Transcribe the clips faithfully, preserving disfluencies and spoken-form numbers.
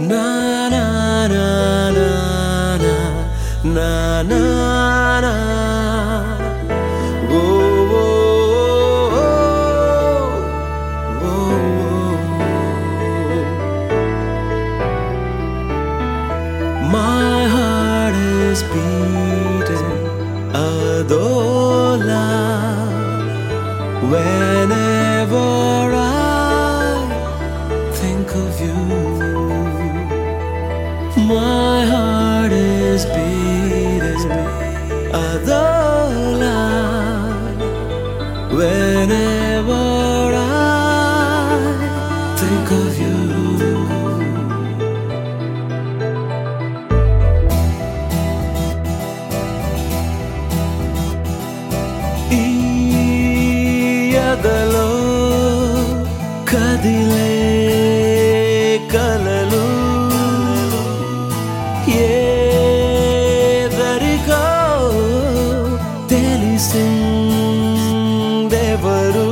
Na na na na na na na. Whoa, whoa, whoa, whoa. My heart is beating adola whenever I think of you. My heart is beating adola whenever I think of you. ఎదలో కదిలే కలలు ఏదరికో తెలిసిందెవరు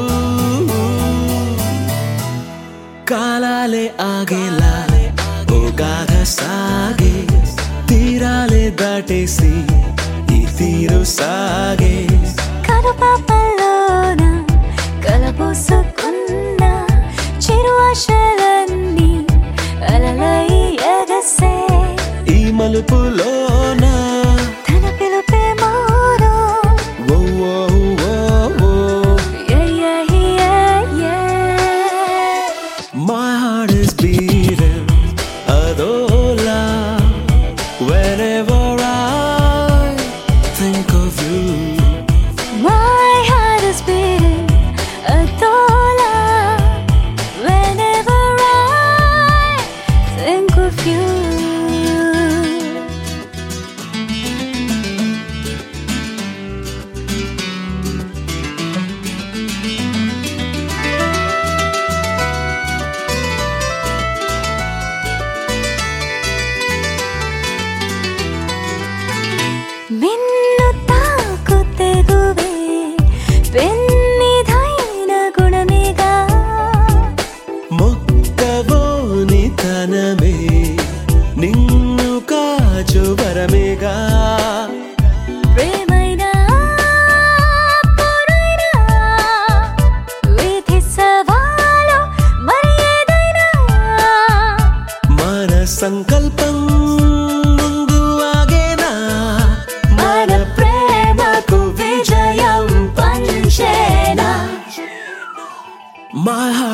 కాలాలే ఆగేలా ఓగాగా సాగే తీరాలే దాటేసి ఈ తీరు సాగే కనుపాపల్లోన కలబోసుకున్న చిరు ఆశలన్నీ అలలై ఎగసే ఈ మలుపులోన తన పిలుపే మౌనం. ఓ ఓ ఓ ఓ. Yeah, yeah, yeah, yeah. My heart is beating adola whenever I think of you. My heart is beating adola whenever I think of you. మిన్ను తాకు తెగువే పెన్నిదైన గుణమేగా మొక్కవోని తనమే నిన్ను కాచు వరమేగా ప్రేమైనా పోరైనా విధి సవాలు మరి ఏదైనా మన సంకల్పం ముందు ఆగేనా మన ప్రేమకు విజయం పంచేనా. My